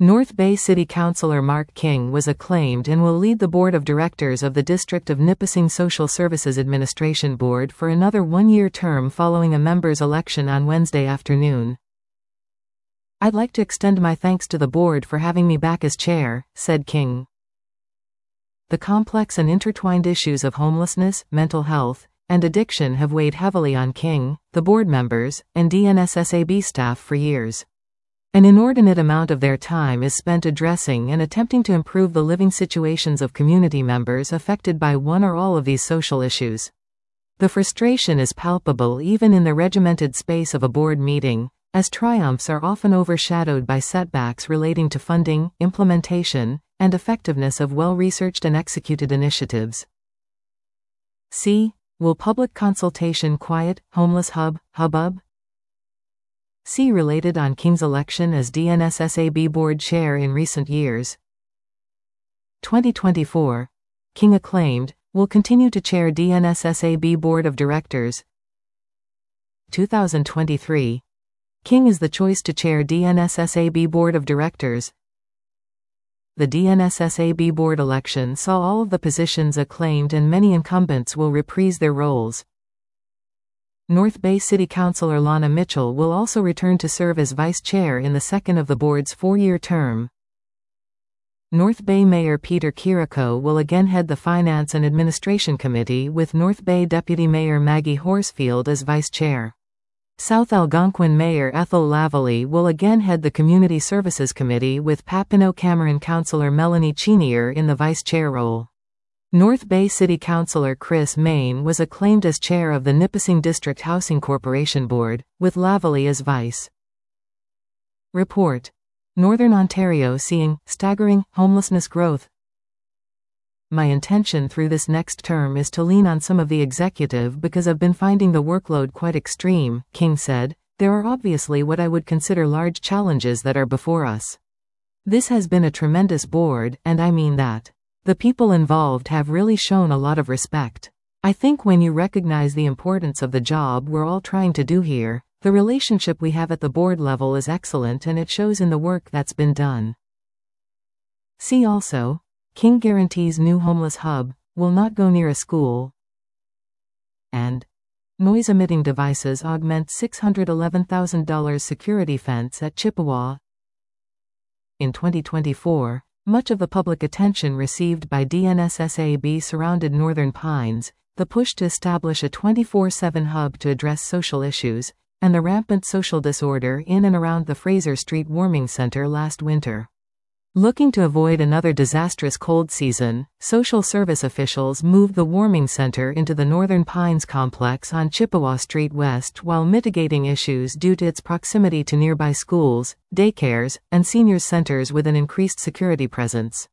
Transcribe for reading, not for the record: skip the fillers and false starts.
North Bay City Councilor Mark King was acclaimed and will lead the board of directors of the District of Nipissing Social Services Administration Board for another one-year term following a members' election on Wednesday afternoon. "I'd like to extend my thanks to the board for having me back as chair," said King. The complex and intertwined issues of homelessness, mental health, and addiction have weighed heavily on King, the board members, and DNSSAB staff for years. An inordinate amount of their time is spent addressing and attempting to improve the living situations of community members affected by one or all of these social issues. The frustration is palpable even in the regimented space of a board meeting, as triumphs are often overshadowed by setbacks relating to funding, implementation, and effectiveness of well-researched and executed initiatives. C. Will public consultation quiet homeless hubbub? C. Related on King's election as DNSSAB board chair in recent years. 2024. King acclaimed, will continue to chair DNSSAB board of directors. 2023. King is the choice to chair DNSSAB board of directors. The DNSSAB board election saw all of the positions acclaimed and many incumbents will reprise their roles. North Bay City Councilor Lana Mitchell will also return to serve as vice chair in the second of the board's four-year term. North Bay Mayor Peter Kiriko will again head the Finance and Administration Committee with North Bay Deputy Mayor Maggie Horsfield as vice chair. South Algonquin Mayor Ethel Lavallee will again head the Community Services Committee with Papineau Cameron Councilor Melanie Chenier in the vice chair role. North Bay City Councilor Chris Main was acclaimed as chair of the Nipissing District Housing Corporation Board, with Lavallee as vice. Report. Northern Ontario seeing staggering homelessness growth. My intention through this next term is to lean on some of the executive because I've been finding the workload quite extreme, King said. There are obviously what I would consider large challenges that are before us. This has been a tremendous board, and I mean that. The people involved have really shown a lot of respect. I think when you recognize the importance of the job we're all trying to do here, the relationship we have at the board level is excellent and it shows in the work that's been done. See also, King guarantees new homeless hub, will not go near a school. And noise-emitting devices augment $611,000 security fence at Chippewa. In 2024, much of the public attention received by DNSSAB surrounded Northern Pines, the push to establish a 24/7 hub to address social issues, and the rampant social disorder in and around the Fraser Street Warming Center last winter. Looking to avoid another disastrous cold season, social service officials moved the warming center into the Northern Pines complex on Chippewa Street West while mitigating issues due to its proximity to nearby schools, daycares, and seniors centers with an increased security presence.